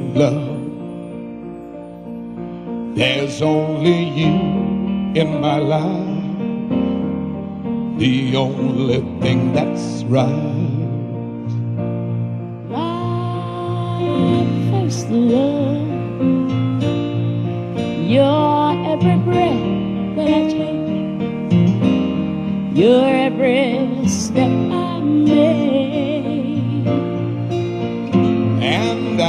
love. There's only you in my life, the only thing that's right. Right face the love. You're every breath that I take, you're every step I make, And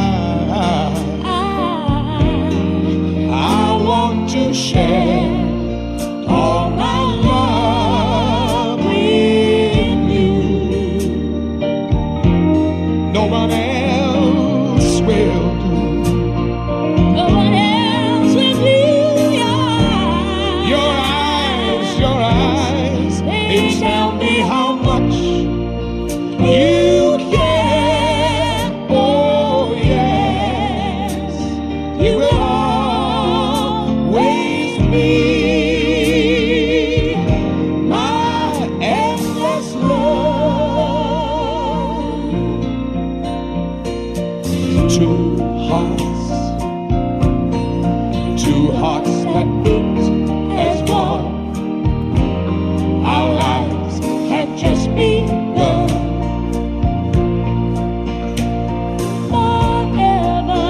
I want to share all my love with you. No one else will do. no one else will do. Your eyes, they tell me how much you care. Oh yes, you will always be my endless love. Two hearts that beat as one. Our lives have just begun. Forever,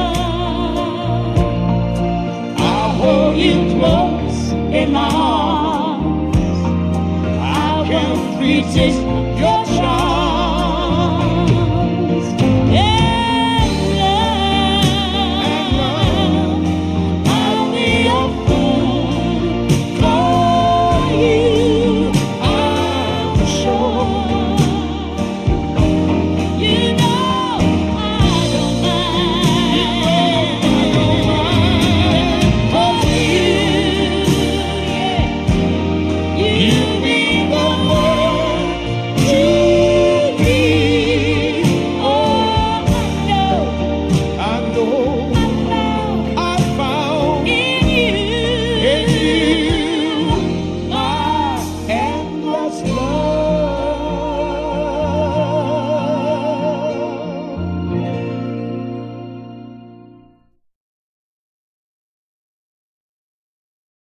I'll hold you close in my arms. I can't resist your charm.